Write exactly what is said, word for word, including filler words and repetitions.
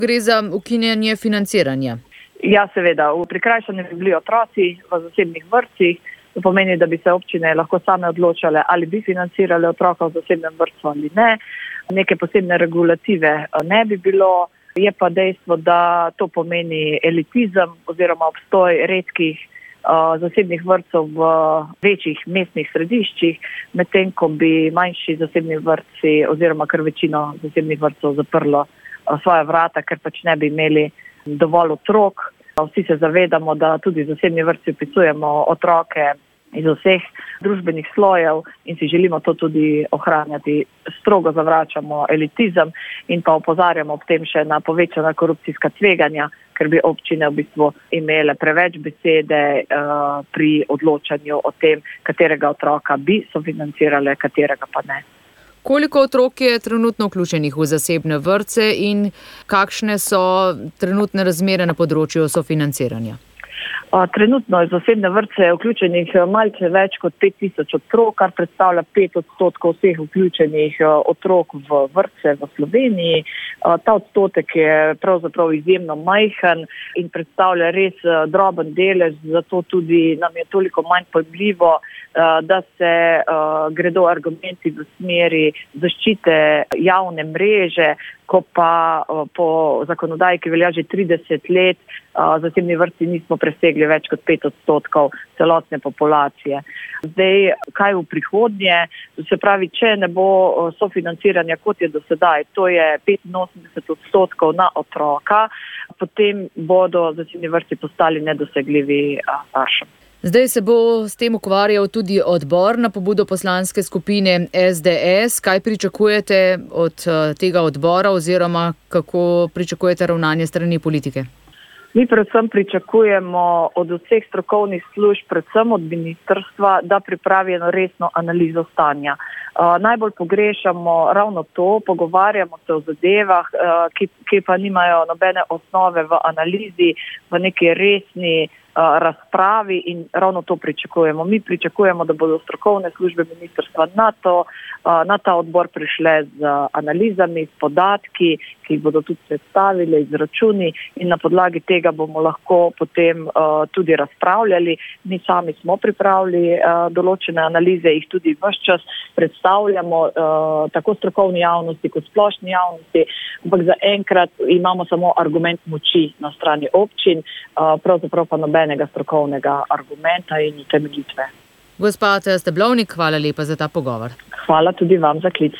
Gre za ukinjanje financiranja. Ja, seveda. Prikrajšani bi bili otroci v zasebnih vrtcih. To pomeni, da bi se občine lahko same odločale, ali bi financirale otroka v zasebnem vrtcu ali ne. Neke posebne regulative ne bi bilo. Je pa dejstvo, da to pomeni elitizem oziroma obstoj redkih uh, zasebnih vrtcev v večjih mestnih središčih, medtem ko bi manjši zasebni vrtci oziroma kar večino zasebnih vrtcev zaprlo uh, svoja vrata, ker pač ne bi imeli dovolj otrok. Vsi se zavedamo, da tudi zasebni vrtci vpisujemo otroke iz vseh družbenih slojev in si želimo to tudi ohranjati. Strogo zavračamo elitizem in pa opozarjamo ob tem še na povečana korupcijska tveganja, ker bi občine v bistvu imele preveč besede uh, pri odločanju o tem, katerega otroka bi sofinancirale, katerega pa ne. Koliko otrok je trenutno vključenih v zasebne vrtce in kakšne so trenutne razmere na področju sofinanciranja? Trenutno je zasebne vrtce vključenih malce več kot pet tisoč otrok, kar predstavlja pet odstotkov vseh vključenih otrok v vrtce v Sloveniji. Ta odstotek je pravzaprav izjemno majhen in predstavlja res droben delež, zato tudi nam je toliko manj pojmljivo, da se gredo argumenti v smeri zaščite javne mreže, ko pa po zakonodaji, ki velja že trideset let, zasebni vrtci nismo presegli več kot pet odstotkov celotne populacije. Zdaj, kaj v prihodnje? Se pravi, če ne bo sofinanciranja, kot je do sedaj, to je petinosemdeset odstotkov na otroka, potem bodo zasebni vrtci postali nedosegljivi staršem. Zdaj se bo s tem ukvarjal tudi odbor na pobudo poslanske skupine es de es. Kaj pričakujete od tega odbora oziroma kako pričakujete ravnanje strani politike? Mi predvsem pričakujemo od vseh strokovnih služb, predvsem od ministrstva, da pripravi eno resno analizo stanja. Uh, najbolj pogrešamo ravno to, pogovarjamo se o zadevah, uh, ki, ki pa nimajo nobene osnove v analizi, v neki resni uh, razpravi in ravno to pričakujemo. Mi pričakujemo, da bodo strokovne službe ministrstva na, to, uh, na ta odbor prišle z analizami, s podatki, ki jih bodo tudi predstavili, izračuni in na podlagi tega bomo lahko potem uh, tudi razpravljali. Mi sami smo pripravili uh, določene analize, jih tudi ves čas predstavljamo uh, tako strokovni javnosti kot splošni javnosti, ampak zaenkrat imamo samo argument moči na strani občin, uh, pravzaprav pa nobenega strokovnega argumenta in utemeljitve. Gospa Teja Steblovnik, hvala lepa za ta pogovor. Hvala tudi vam za klic.